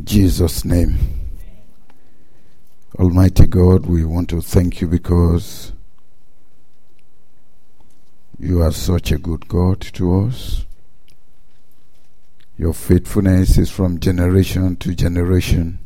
Jesus' name. Almighty God, we want to thank you because you are such a good God to us. Your faithfulness is from generation to generation.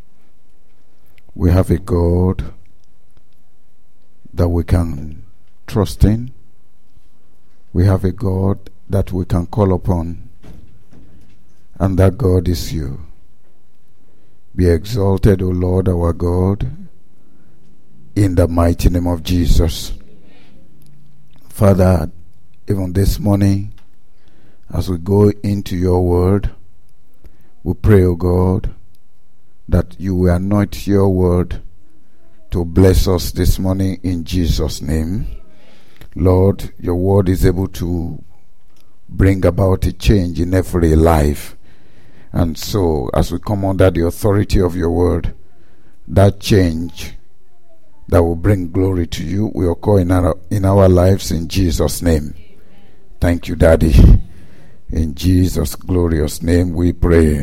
We have a God that we can trust in. We have a God that we can call upon. And that God is you. Be exalted, O Lord our God, in the mighty name of Jesus. Father, even this morning, as we go into your word, we pray, O God, that you will anoint your word to bless us this morning in Jesus' name. Lord, your word is able to bring about a change in every life. And so, as we come under the authority of your word, that change that will bring glory to you will occur in our lives in Jesus' name. Thank you, Daddy. In Jesus' glorious name we pray.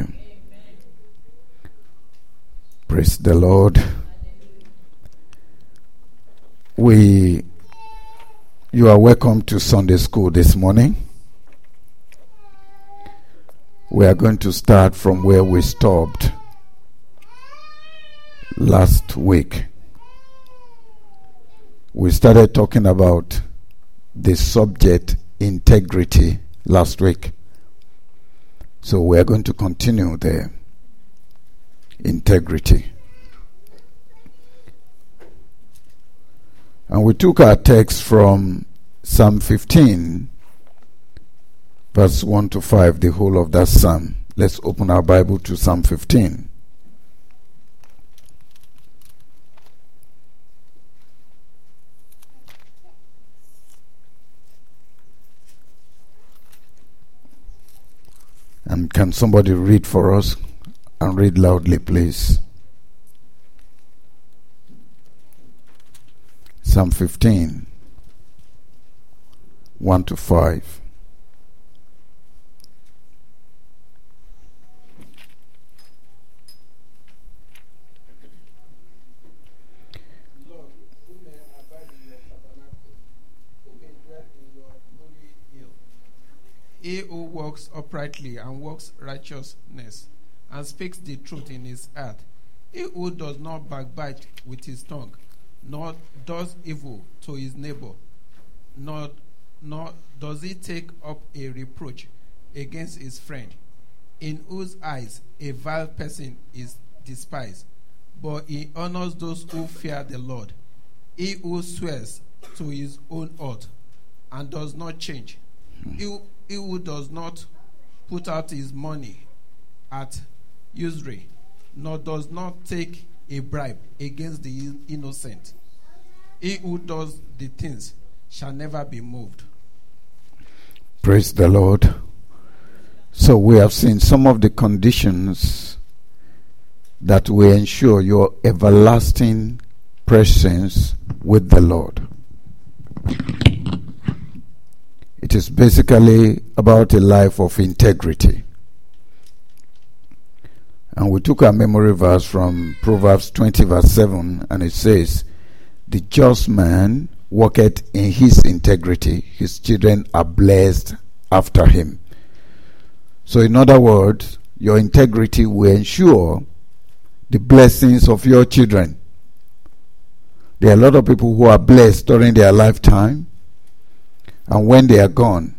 Praise the Lord. You are welcome to Sunday school this morning. We are going to start from where we stopped last week. We started talking about the subject integrity last week. So we are going to continue there. Integrity. And we took our text from Psalm 15, verse 1 to 5, the whole of that psalm. Let's open our Bible to Psalm 15. And can somebody read for us? And read loudly, please. Psalm 15, 1 to 5. He who walks uprightly and works righteousness and speaks the truth in his heart. He who does not backbite with his tongue, nor does evil to his neighbor, nor does he take up a reproach against his friend, in whose eyes a vile person is despised, but he honors those who fear the Lord. He who swears to his own oath and does not change. He who does not put out his money at usury, nor does not take a bribe against the innocent. He who does the things shall never be moved. Praise the Lord. So we have seen some of the conditions that will ensure your everlasting presence with the Lord. It is basically about a life of integrity. And we took our memory verse from Proverbs 20 verse 7, and it says, "The just man walketh in his integrity, his children are blessed after him." So in other words, your integrity will ensure the blessings of your children. There are a lot of people who are blessed during their lifetime, and when they are gone,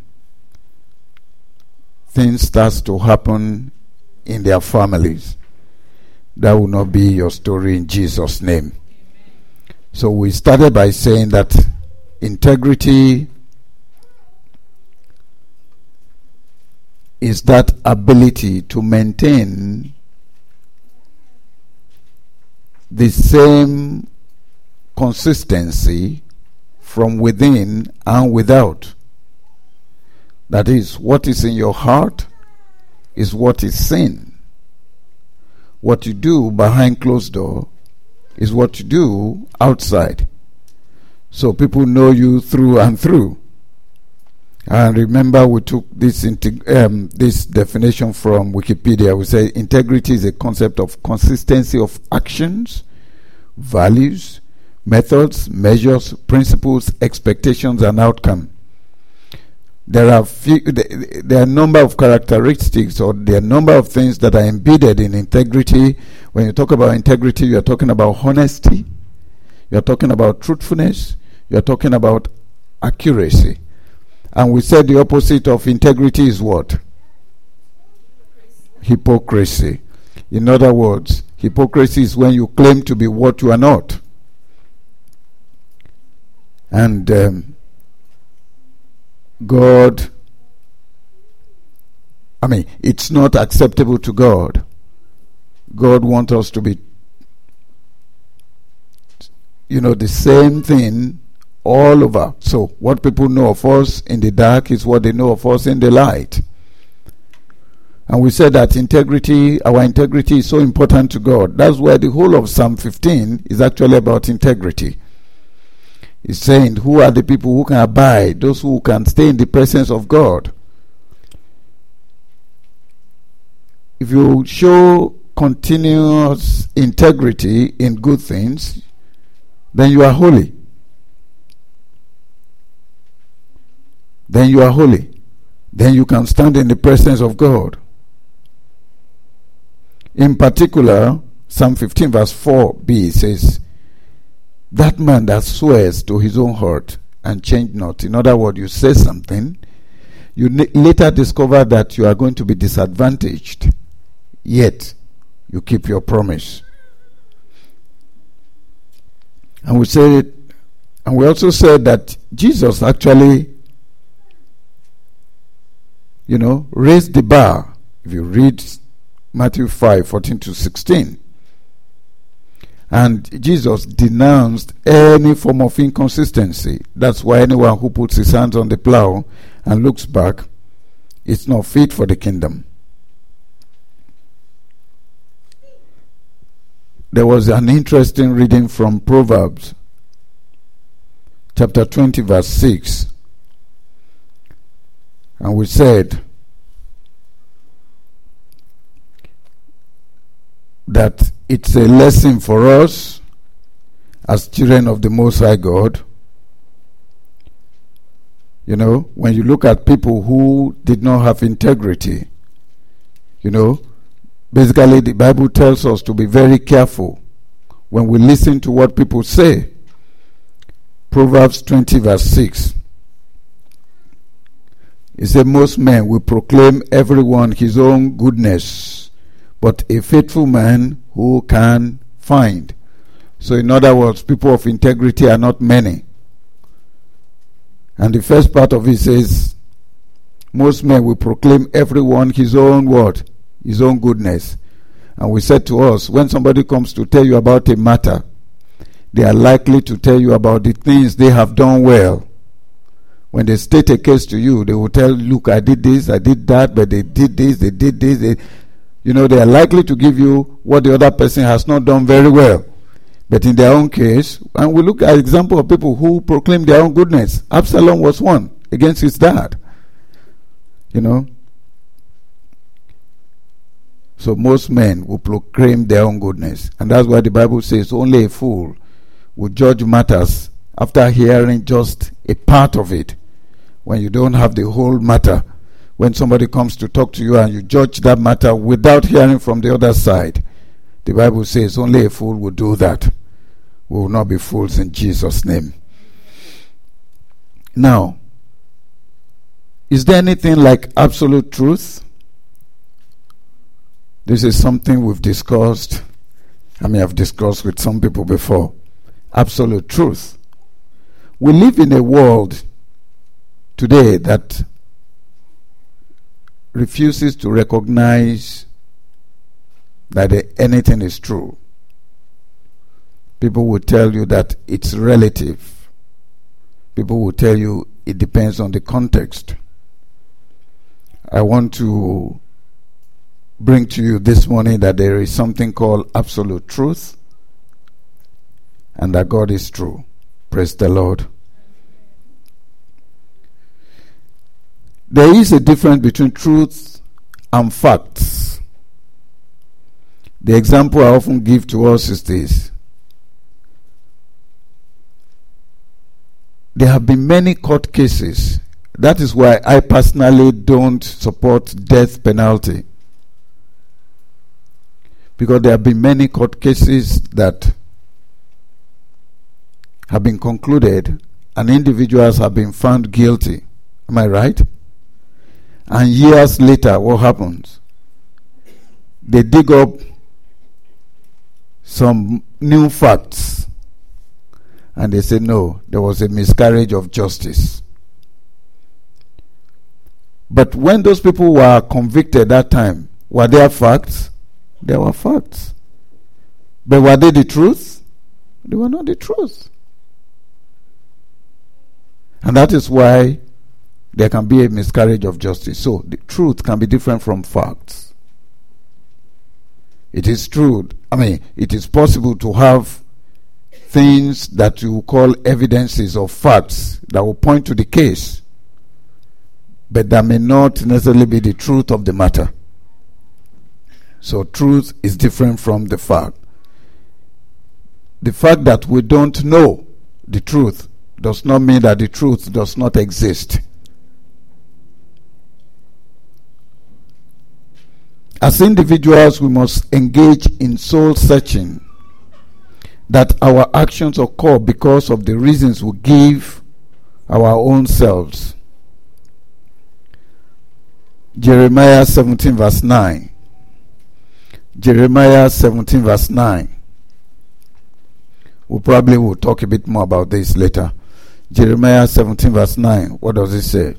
things start to happen in their families. That will not be your story in Jesus' name. So we started by saying that integrity is that ability to maintain the same consistency from within and without. That is, what is in your heart is what is seen. What you do behind closed door is what you do outside. So people know you through and through. And remember, we took this this definition from Wikipedia. We say integrity is a concept of consistency of actions, values, methods, measures, principles, expectations, and outcome. There are a number of characteristics, or there are a number of things that are embedded in integrity. When you talk about integrity, you are talking about honesty, you are talking about truthfulness, you are talking about accuracy. And we said the opposite of integrity is what? Hypocrisy. In other words, hypocrisy is when you claim to be what you are not. And it's not acceptable to God. God wants us to be, the same thing all over. So what people know of us in the dark is what they know of us in the light. And we said that our integrity is so important to God. That's why the whole of Psalm 15 is actually about integrity. It's saying, who are the people who can abide, those who can stay in the presence of God? If you show continuous integrity in good things, then you are holy. Then you are holy. Then you can stand in the presence of God. In particular, Psalm 15 verse 4b says, that man that swears to his own heart and change not. In other words, you say something, you later discover that you are going to be disadvantaged, yet you keep your promise. And we also said that Jesus actually raised the bar. If you read Matthew 5:14-16, and Jesus denounced any form of inconsistency. That's why anyone who puts his hands on the plow and looks back is not fit for the kingdom. There was an interesting reading from Proverbs chapter 20 verse 6. And we said that it's a lesson for us as children of the Most High God. When you look at people who did not have integrity, basically the Bible tells us to be very careful when we listen to what people say. Proverbs 20 verse 6. It said, most men will proclaim everyone his own goodness, but a faithful man who can find. So in other words, people of integrity are not many. And the first part of it says, most men will proclaim everyone his own what? His own goodness. And we said to us, when somebody comes to tell you about a matter, they are likely to tell you about the things they have done well. When they state a case to you, they will tell, look, I did this, I did that, but they did this, they did this. They are likely to give you what the other person has not done very well. But in their own case, and we look at example of people who proclaim their own goodness. Absalom was one against his dad. So most men will proclaim their own goodness. And that's why the Bible says only a fool will judge matters after hearing just a part of it. When you don't have the whole matter, when somebody comes to talk to you and you judge that matter without hearing from the other side, the Bible says only a fool will do that. We will not be fools in Jesus' name. Now, is there anything like absolute truth? This is something we've discussed. I've discussed with some people before. Absolute truth. We live in a world today that refuses to recognize that anything is true. People will tell you that it's relative. People will tell you it depends on the context. I want to bring to you this morning that there is something called absolute truth and that God is true. Praise the Lord. There is a difference between truth and facts. The example I often give to us is this. There have been many court cases. That is why I personally don't support death penalty. Because there have been many court cases that have been concluded and individuals have been found guilty. Am I right? And years later, what happens? They dig up some new facts and they say, no, there was a miscarriage of justice. But when those people were convicted that time, were there facts? There were facts. But were they the truth? They were not the truth. And that is why there can be a miscarriage of justice. So the truth can be different from facts. It is true. It is possible to have things that you call evidences or facts that will point to the case, but that may not necessarily be the truth of the matter. So truth is different from the fact. The fact that we don't know the truth does not mean that the truth does not exist. As individuals, we must engage in soul searching, that our actions occur because of the reasons we give our own selves. Jeremiah 17 verse 9. Jeremiah 17 verse 9. We probably will talk a bit more about this later. Jeremiah 17 verse 9. What does it say?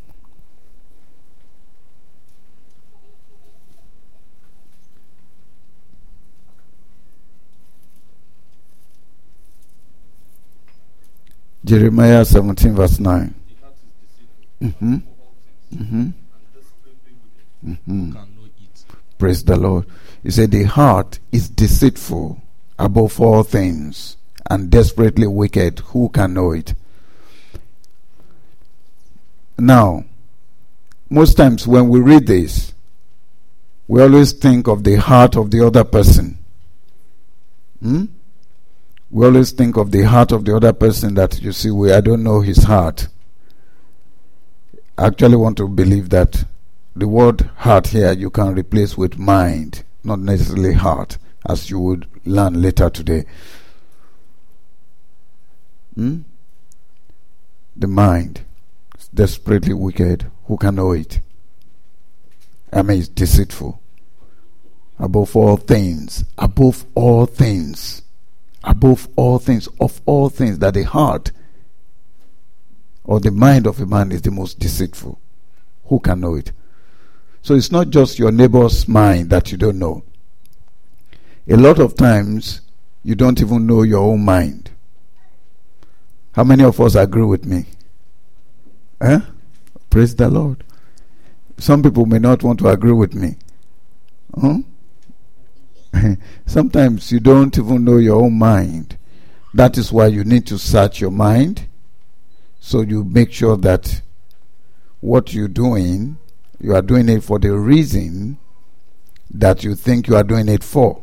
Jeremiah 17 verse 9. Mm-hmm. Mm-hmm. Mm-hmm. Praise the Lord. He said the heart is deceitful above all things and desperately wicked. Who can know it? Now, most times when we read this, we always think of the heart of the other person. We always think of the heart of the other person, that you see, I don't know his heart. I actually want to believe that the word heart here you can replace with mind, not necessarily heart, as you would learn later today. The mind is desperately wicked. Who can know it? It's deceitful. Above all things, of all things, that the heart or the mind of a man is the most deceitful. Who can know it? So it's not just your neighbor's mind that you don't know. A lot of times, you don't even know your own mind. How many of us agree with me? Praise the Lord. Some people may not want to agree with me. Sometimes you don't even know your own mind. That is why you need to search your mind, so you make sure that what you're doing, you are doing it for the reason that you think you are doing it for.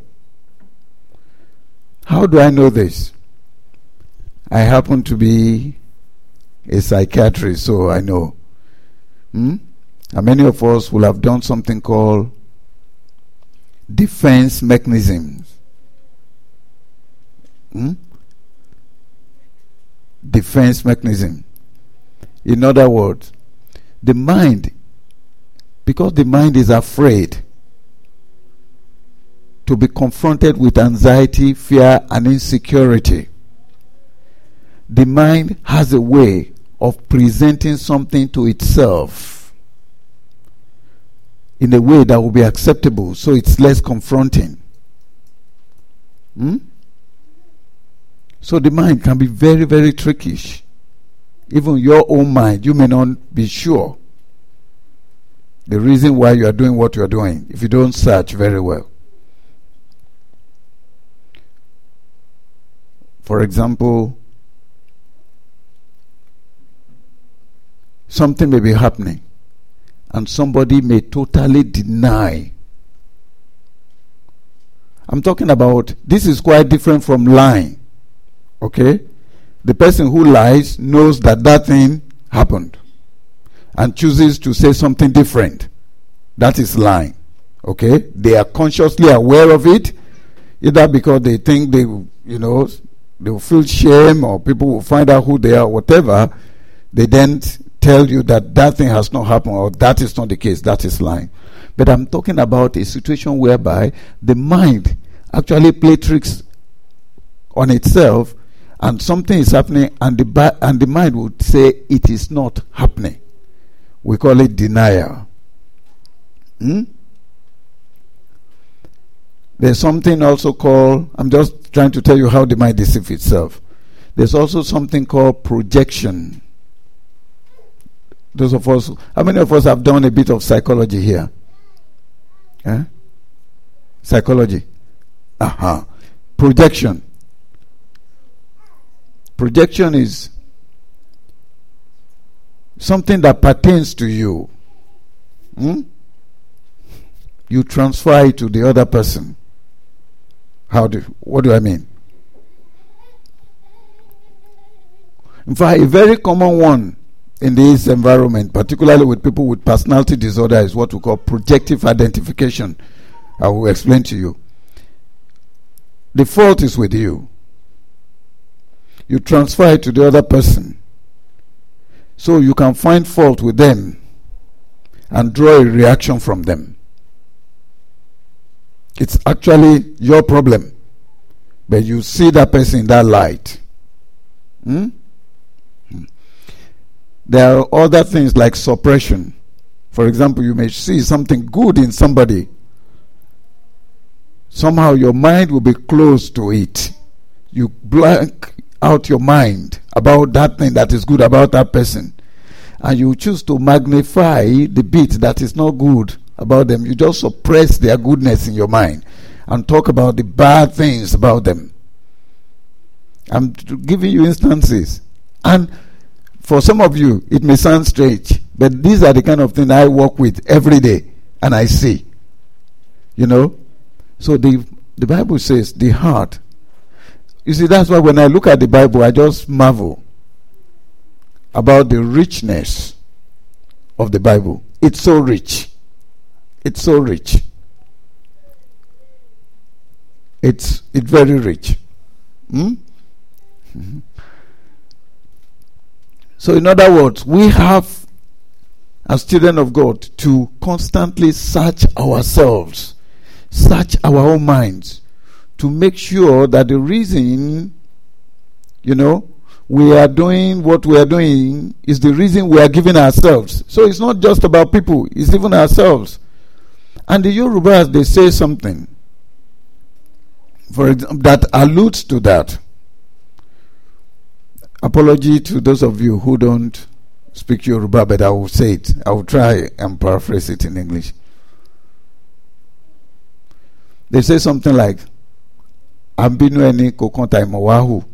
How do I know this? I happen to be a psychiatrist, so I know. And many of us will have done something called defense mechanisms. Defense mechanism. In other words, the mind, because the mind is afraid to be confronted with anxiety, fear, and insecurity, the mind has a way of presenting something to itself in a way that will be acceptable, so it's less confronting. So the mind can be very, very trickish. Even your own mind, you may not be sure the reason why you are doing what you are doing if you don't search very well. For example, something may be happening and somebody may totally deny. I'm talking about, this is quite different from lying. Okay? The person who lies knows that that thing happened and chooses to say something different. That is lying. Okay? They are consciously aware of it, either because they think they will feel shame, or people will find out who they are, whatever. They then tell you that that thing has not happened, or that is not the case. That is lying. But I'm talking about a situation whereby the mind actually plays tricks on itself, and something is happening, and the mind would say it is not happening. We call it denial. There's something also called, I'm just trying to tell you how the mind deceives itself. There's also something called projection. Those of us, how many of us have done a bit of psychology here? Psychology. Projection. Projection is something that pertains to you. You transfer it to the other person. What do I mean? In fact, a very common one in this environment, particularly with people with personality disorder, is what we call projective identification. I will explain to you. The fault is with you. You transfer it to the other person, so you can find fault with them and draw a reaction from them. It's actually your problem, but you see that person in that light. There are other things like suppression. For example, you may see something good in somebody. Somehow your mind will be close to it. You blank out your mind about that thing that is good about that person, and you choose to magnify the bit that is not good about them. You just suppress their goodness in your mind and talk about the bad things about them. I'm giving you instances, and for some of you it may sound strange, but these are the kind of things I work with every day and I see. So the Bible says the heart. You see, that's why when I look at the Bible, I just marvel about the richness of the Bible. It's so rich. It's so rich. It's very rich. So in other words, we have, as children of God, to constantly search ourselves, search our own minds, to make sure that the reason, we are doing what we are doing is the reason we are giving ourselves. So it's not just about people, it's even ourselves. And the Yorubas, they say something, for example, that alludes to that. Apology to those of you who don't speak Yoruba, but I will say it. I will try and paraphrase it in English. They say something like, Ambinu eni kokonta imowahu.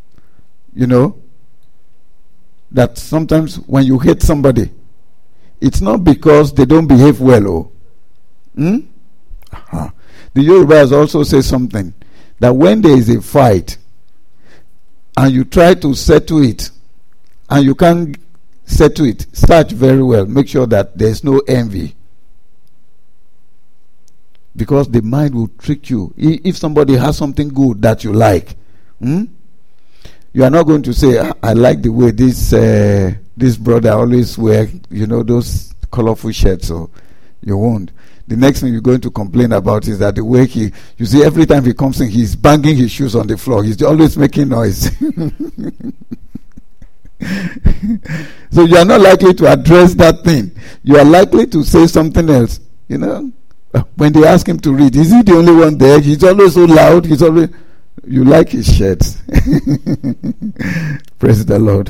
That sometimes when you hate somebody, it's not because they don't behave well. The Yorubas also say something, that when there is a fight and you try to settle it and you can't settle it, search very well. Make sure that there is no envy. Because the mind will trick you. If somebody has something good that you like, you are not going to say, I like the way this brother always wear, those colorful shirts. So you won't. The next thing you're going to complain about is that the way you see every time he comes in, he's banging his shoes on the floor. He's always making noise. So you are not likely to address that thing. You are likely to say something else. When they ask him to read, is he the only one there? He's always so loud. You like his shirts. Praise the Lord.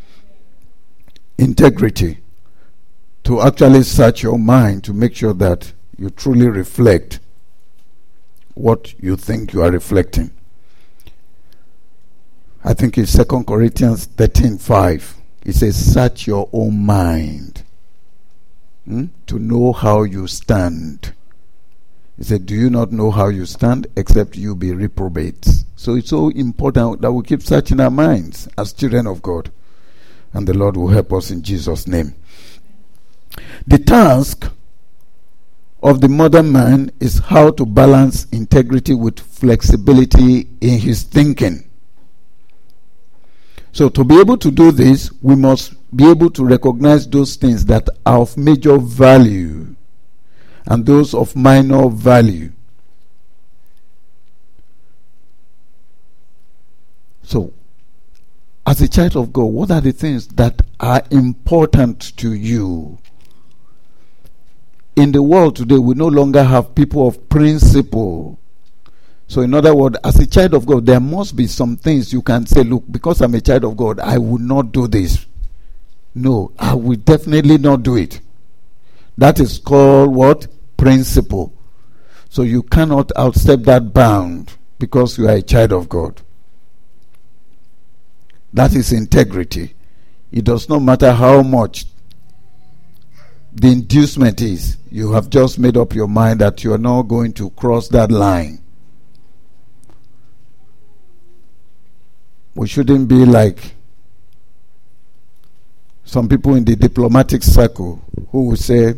Integrity. To actually search your mind to make sure that you truly reflect what you think you are reflecting. I think it's 2 Corinthians 13:5. It says, search your own mind. To know how you stand. He said, do you not know how you stand, except you be reprobates? So it's so important that we keep searching our minds as children of God. And the Lord will help us in Jesus' name. The task of the modern man is how to balance integrity with flexibility in his thinking. So to be able to do this, we must be able to recognize those things that are of major value and those of minor value. So, as a child of God, what are the things that are important to you? In the world today, we no longer have people of principle. So in other words, as a child of God, there must be some things you can say, look, because I'm a child of God, I will not do this. No, I will definitely not do it. That is called what? Principle. So you cannot outstep that bound because you are a child of God. That is integrity. It does not matter how much the inducement is. You have just made up your mind that you are not going to cross that line. We shouldn't be like some people in the diplomatic circle who will say,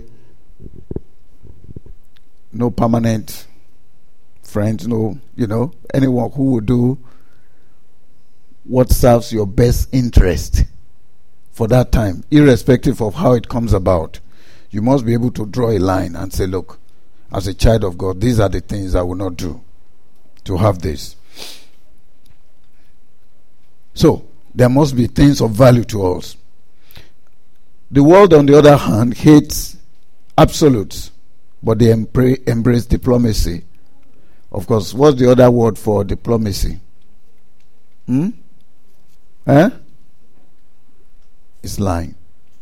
no permanent friends, no, anyone who will do what serves your best interest for that time, irrespective of how it comes about. You must be able to draw a line and say, look, as a child of God, these are the things I will not do to have this. So, there must be things of value to us. The world, on the other hand, hates absolutes, but they embrace diplomacy. Of course, what's the other word for diplomacy? It's lying.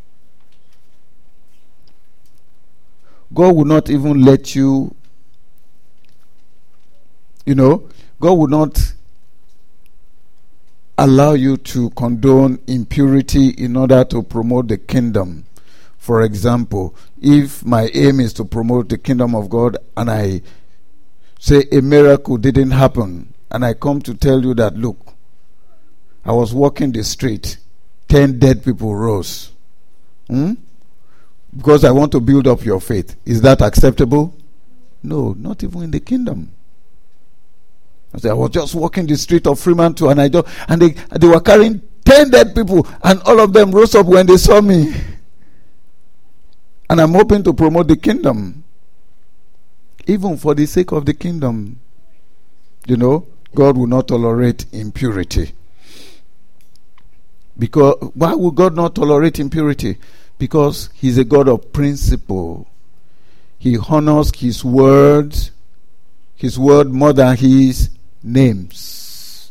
God will not even let you, God will not allow you to condone impurity in order to promote the kingdom. For example, if my aim is to promote the kingdom of God and I say a miracle didn't happen and I come to tell you that, look, I was walking the street, 10 dead people rose. Because I want to build up your faith. Is that acceptable? No, not even in the kingdom. I was just walking the street of Fremantle and they were carrying 10 dead people and all of them rose up when they saw me. And I'm hoping to promote the kingdom. Even for the sake of the kingdom. God will not tolerate impurity. Because why would God not tolerate impurity? Because He's a God of principle. He honors His word more than His names.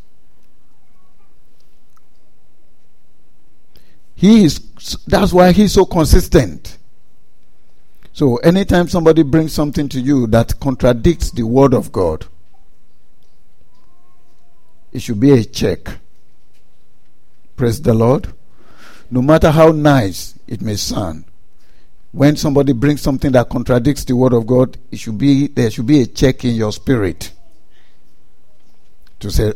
That's why He's so consistent. So anytime somebody brings something to you that contradicts the word of God, it should be a check. Praise the Lord. No matter how nice it may sound, when somebody brings something that contradicts the word of God, there should be a check in your spirit to say,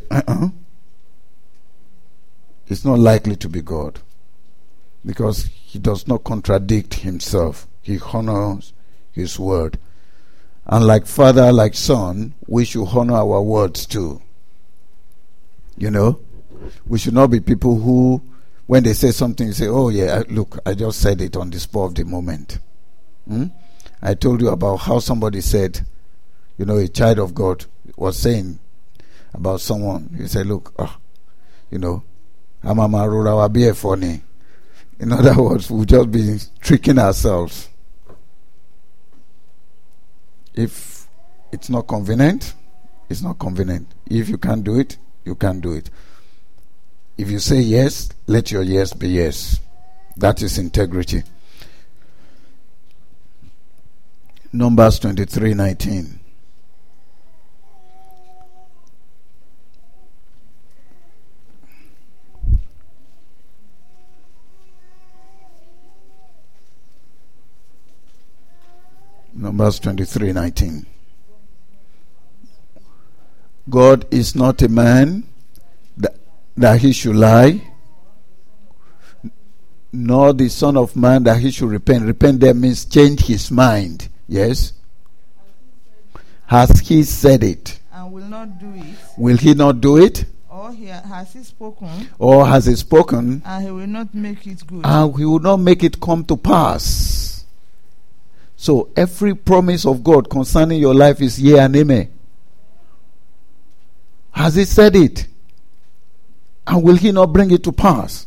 it's not likely to be God, because He does not contradict Himself. He honors His word. And like father, like son, we should honor our words too. We should not be people who, when they say something, you say, oh yeah, look, I just said it on the spur of the moment. I told you about how somebody said, a child of God was saying about someone. He said, look, I'm a marura be funny. In other words, we'll just be tricking ourselves. If it's not convenient, it's not convenient. If you can't do it, you can't do it. If you say yes, let your yes be yes. That is integrity. Numbers 23:19. Numbers 23:19. God is not a man that he should lie, nor the son of man that he should repent. Repent there means change his mind. Yes? Has he said it? And will not do it? Will he not do it? Or has he spoken? Or has he spoken? And he will not make it good. And he will not make it come to pass. So every promise of God concerning your life is yea and amen. Has he said it? And will he not bring it to pass?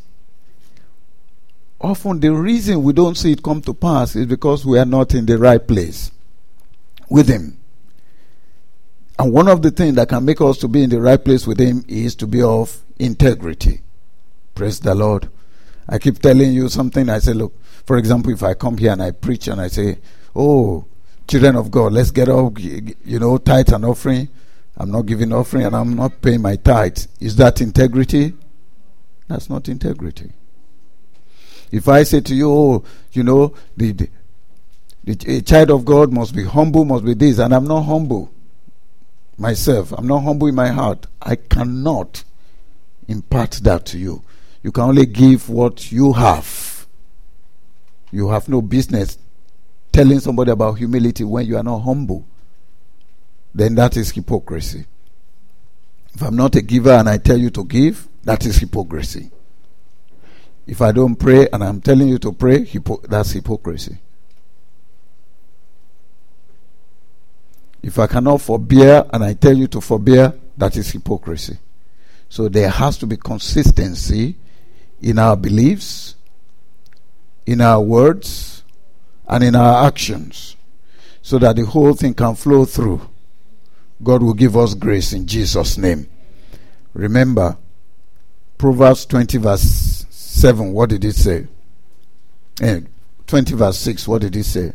Often the reason we don't see it come to pass is because we are not in the right place with him. And one of the things that can make us to be in the right place with him is to be of integrity. Praise the Lord. I keep telling you something. I say, look, for example, if I come here and I preach and I say, oh, children of God, let's get up, tithe and offering. I'm not giving offering and I'm not paying my tithe. Is that integrity? That's not integrity. If I say to you, a child of God must be humble, must be this, and I'm not humble myself, I'm not humble in my heart, I cannot impart that to you. You can only give what you have. You have no business telling somebody about humility when you are not humble. Then that is hypocrisy. If I'm not a giver and I tell you to give, that is hypocrisy. If I don't pray and I'm telling you to pray, that's hypocrisy. If I cannot forbear and I tell you to forbear, that is hypocrisy. So there has to be consistency in our beliefs, in our words, and in our actions, so that the whole thing can flow through. God will give us grace in Jesus' name. Remember, Proverbs 20 verse 7, what did it say? 20 verse 6, what did it say?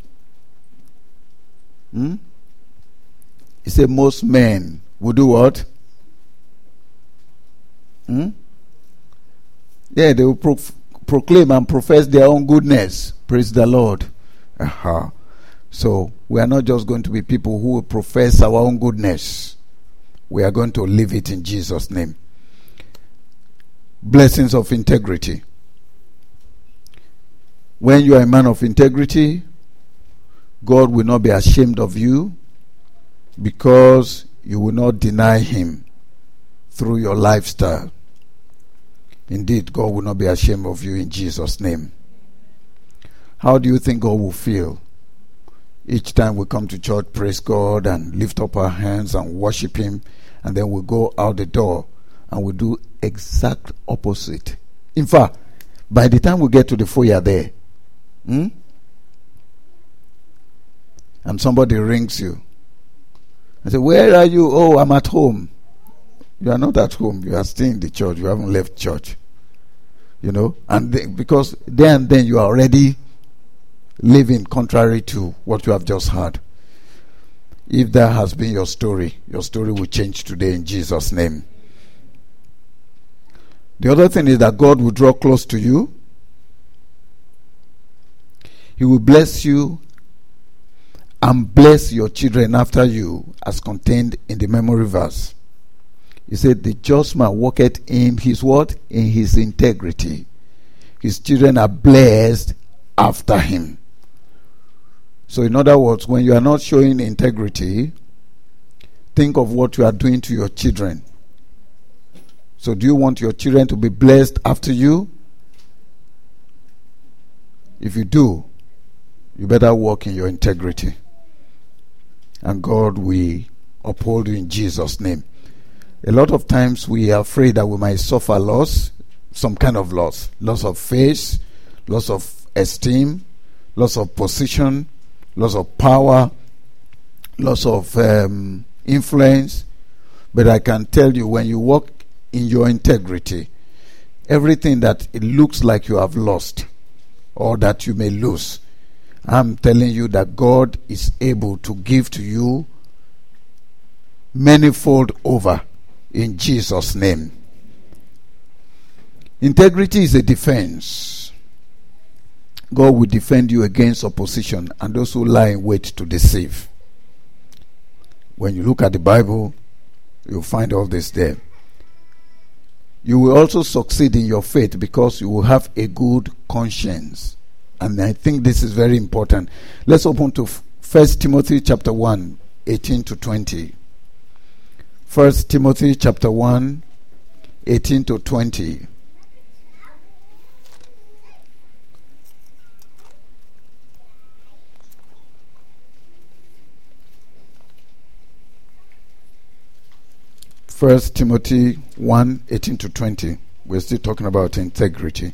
It said most men will do what? Yeah, they will proclaim and profess their own goodness. Praise the Lord. So we are not just going to be people who will profess our own goodness. We are going to live it in Jesus' name. Blessings of integrity. When you are a man of integrity, God will not be ashamed of you, because you will not deny him through your lifestyle. Indeed, God will not be ashamed of you in Jesus' name. How do you think God will feel each time we come to church, praise God and lift up our hands and worship him, and then we go out the door and we do exact opposite? In fact, by the time we get to the foyer there, and somebody rings you and say, where are you? Oh, I'm at home. You are not at home. You are still in the church. You haven't left church. And because then you are already living contrary to what you have just heard. If that has been your story will change today in Jesus' name. The other thing is that God will draw close to you. He will bless you and bless your children after you, as contained in the memory verse. He said, the just man walketh in his what? In his integrity. His children are blessed after him. So in other words, when you are not showing integrity, think of what you are doing to your children. So do you want your children to be blessed after you? If you do, you better walk in your integrity. And God will uphold you in Jesus' name. A lot of times we are afraid that we might suffer loss, some kind of loss. Loss of faith, loss of esteem, loss of position, loss of power, loss of influence. But I can tell you, when you walk in your integrity, everything that it looks like you have lost or that you may lose, I'm telling you that God is able to give to you manifold over in Jesus' name. Integrity is a defense. God will defend you against opposition and those who lie in wait to deceive. When you look at the Bible, you'll find all this there. You will also succeed in your faith because you will have a good conscience. And I think this is very important. Let's open to 1 Timothy chapter 1, 18 to 20. 1 Timothy chapter 1, 18 to 20. First Timothy 1, 18 to 20. We're still talking about integrity.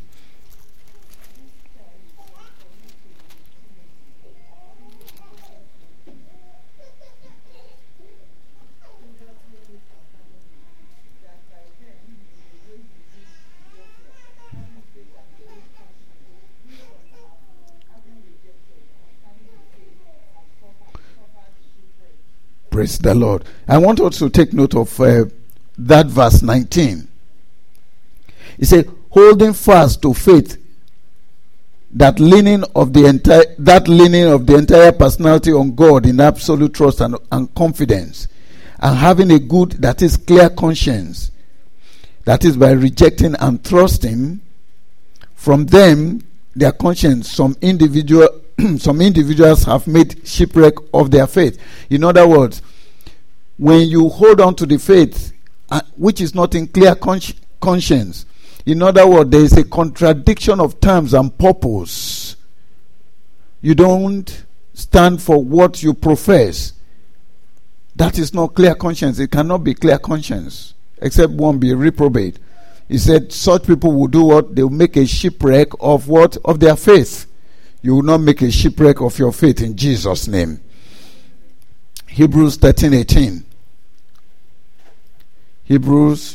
Praise the Lord. I want us to take note of that verse 19. He said, holding fast to faith, that leaning of the entire personality on God in absolute trust and confidence, and having a good, that is clear conscience, that is by rejecting and trusting from them their conscience. Some individuals have made shipwreck of their faith. In other words, when you hold on to the faith which is not in clear conscience, in other words, there is a contradiction of terms and purpose. You don't stand for what you profess. That is not clear conscience. It cannot be clear conscience, except one be reprobate. He said such people will do what? They will make a shipwreck of what? Of their faith. You will not make a shipwreck of your faith in Jesus' name. Hebrews 13:18. Hebrews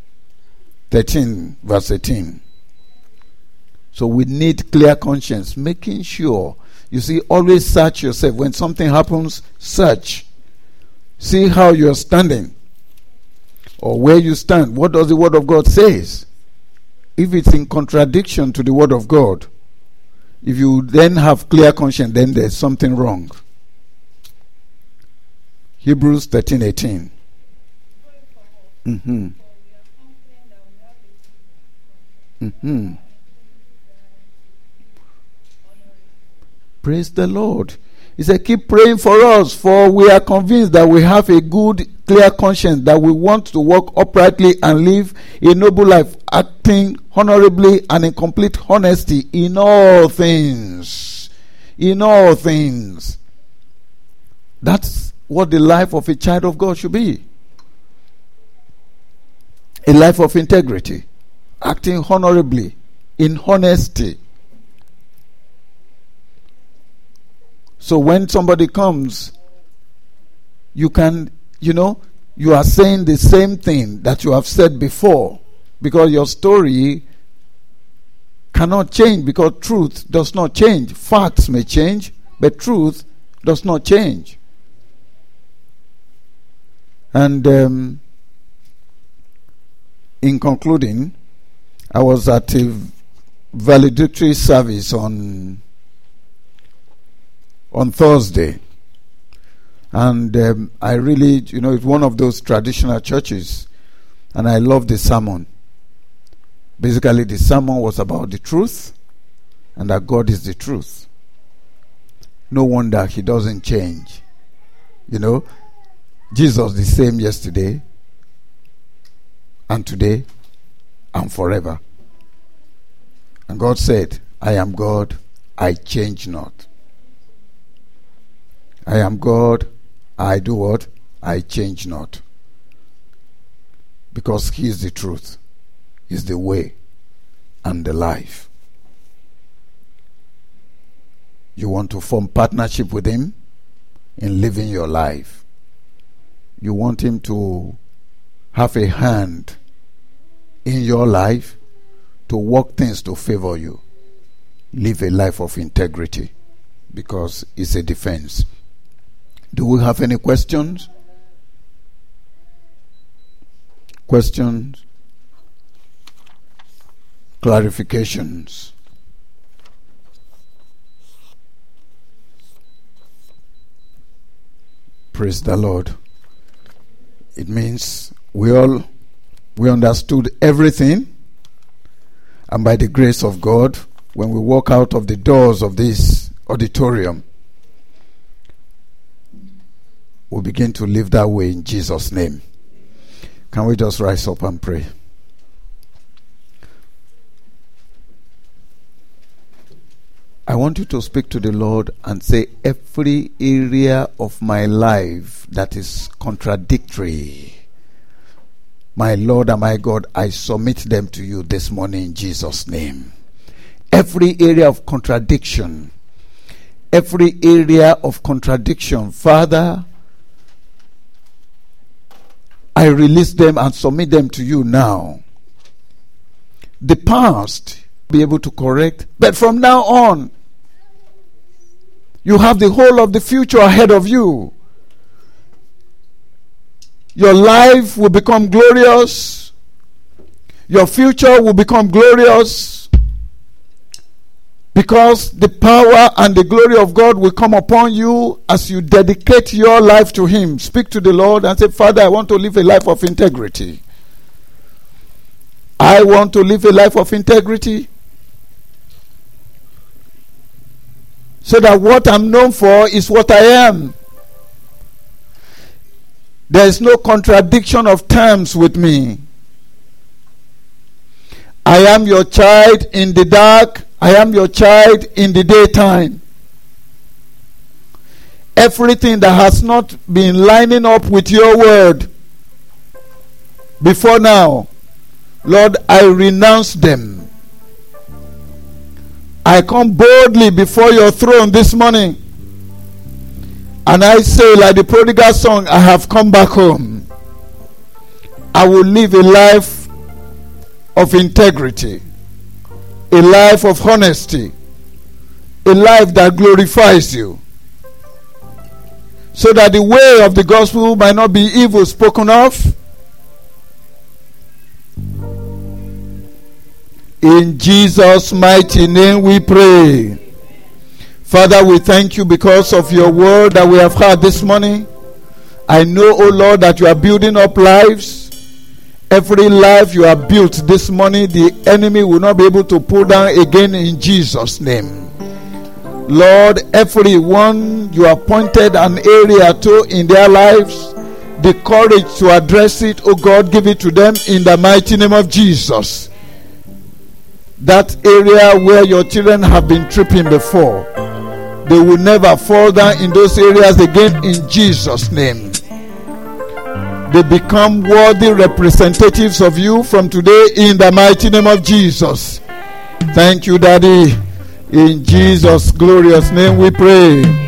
13 verse 18. So we need clear conscience, making sure, you see, always search yourself. When something happens, search. See how you're standing or where you stand. What does the Word of God says? If it's in contradiction to the Word of God, if you then have clear conscience, then there's something wrong. Hebrews 13:18. Mm-hmm. Mm-hmm. Praise the Lord. He said, keep praying for us, for we are convinced that we have a good, clear conscience, that we want to walk uprightly and live a noble life, acting honorably and in complete honesty in all things. In all things. That's what the life of a child of God should be. A life of integrity, acting honorably, in honesty. So when somebody comes, you can, you are saying the same thing that you have said before, because your story cannot change, because truth does not change. Facts may change, but truth does not change. And in concluding, I was at a valedictory service on Thursday, and I really, it's one of those traditional churches, and I love the sermon. Basically, the sermon was about the truth, and that God is the truth. No wonder He doesn't change. Jesus the same yesterday, and today, and forever. And God said, I am God, I change not. I am God, I do what? I change not. Because He is the truth, He is the way, and the life. You want to form partnership with Him in living your life. You want Him to have a hand in your life to work things to favor you. Live a life of integrity, because it's a defense. Do we have any questions? Questions? Clarifications? Praise the Lord. It means we understood everything, and by the grace of God, when we walk out of the doors of this auditorium, we'll begin to live that way in Jesus' name. Can we just rise up and pray? I want you to speak to the Lord and say, every area of my life that is contradictory, my Lord and my God, I submit them to you this morning in Jesus' name. Every area of contradiction, Father, I release them and submit them to you now. The past, be able to correct, but from now on, you have the whole of the future ahead of you. Your life will become glorious. Your future will become glorious, because the power and the glory of God will come upon you as you dedicate your life to Him. Speak to the Lord and say, Father, I want to live a life of integrity. I want to live a life of integrity, so that what I'm known for is what I am. There is no contradiction of terms with me. I am your child in the dark. I am your child in the daytime. Everything that has not been lining up with your word before now, Lord, I renounce them. I come boldly before your throne this morning, and I say, like the prodigal son, I have come back home. I will live a life of integrity, a life of honesty, a life that glorifies you, so that the way of the gospel might not be evil spoken of. In Jesus' mighty name we pray. Father, we thank you because of your word that we have heard this morning. I know, oh Lord, that you are building up lives. Every life you have built this morning, the enemy will not be able to pull down again in Jesus' name. Lord, everyone you appointed an area to in their lives, the courage to address it, oh God, give it to them in the mighty name of Jesus. That area where your children have been tripping before, they will never fall down in those areas again in Jesus' name. They become worthy representatives of you from today in the mighty name of Jesus. Thank you, Daddy. In Jesus' glorious name we pray.